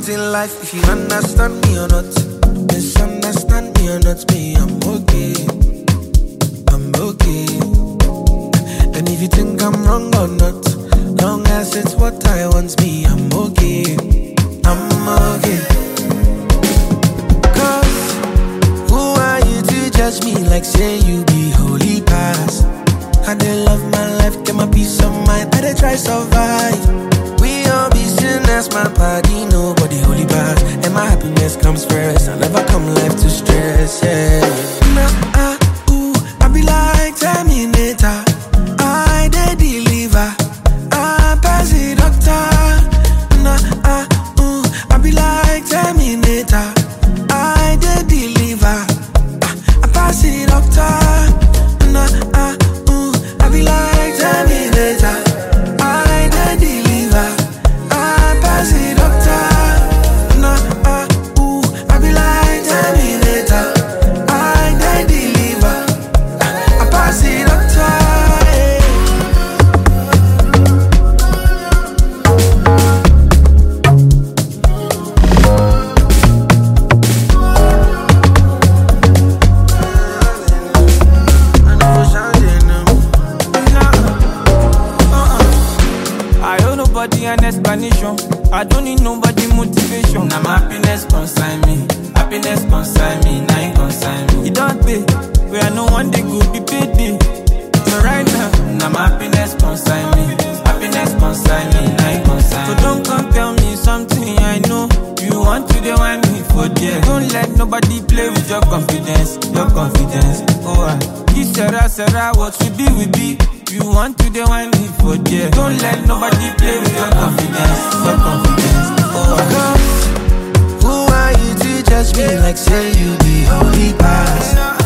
in life, if you understand me or not. Misunderstand me or not, me, I'm okay. I'm okay. And if you think I'm wrong or not, long as it's what I want, me, I'm okay. I'm okay. Cause who are you to judge me like say you be holy past? I dey love my life, get my peace of mind, I dey try survive. We all be sinners, my body, nobody holy past. And my happiness comes first, I never come life to stress, yeah. I be like Terminator, I dey deliver, I pass the doctor. I be like Terminator, I dey deliver, I pass the doctor. I be like Terminator, I dey deliver, I pass the doctor. I be like Terminator, I dey deliver, I pass the doctor. I owe nobody an explanation. I don't need nobody motivation. Now my happiness consign me. Happiness consign me. Now it consign me. It don't pay. Where no one day could be paid. So right now my happiness consign me. Happiness consign me. Now it consign me. So don't come tell me something I know. You want to dey want me for there. Don't let nobody play with your confidence. Your confidence. Oh, this Sarah, what we be. You want to dey want me for there. Don't let nobody play with your confidence. Your confidence. Oh, Cause who are you to judge me like say you be holy past?